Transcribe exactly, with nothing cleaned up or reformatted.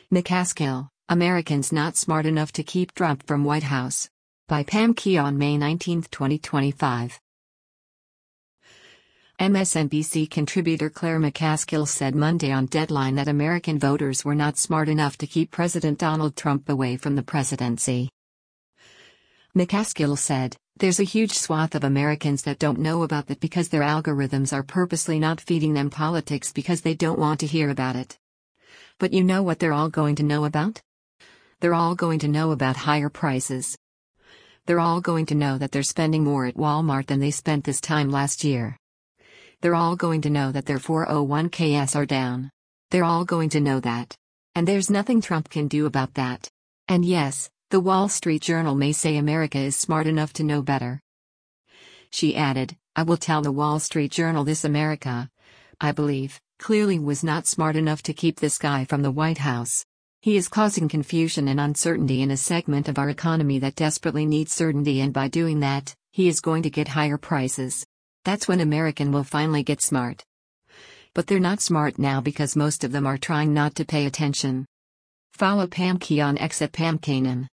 McCaskill, Americans Not Smart Enough to Keep Trump from White House. By Pam Keon, May nineteenth, twenty twenty-five. M S N B C contributor Claire McCaskill said Monday on Deadline that American voters were not smart enough to keep President Donald Trump away from the presidency. McCaskill said, "There's a huge swath of Americans that don't know about that because their algorithms are purposely not feeding them politics because they don't want to hear about it. But you know what they're all going to know about? They're all going to know about higher prices. They're all going to know that they're spending more at Walmart than they spent this time last year. They're all going to know that their four oh one k's are down. They're all going to know that. And there's nothing Trump can do about that. And yes, the Wall Street Journal may say America is smart enough to know better." She added, "I will tell the Wall Street Journal this: America, I believe, clearly was not smart enough to keep this guy from the White House. He is causing confusion and uncertainty in a segment of our economy that desperately needs certainty, and by doing that, he is going to get higher prices. That's when American will finally get smart. But they're not smart now because most of them are trying not to pay attention." Follow Pam Keon X at Pam Kanan.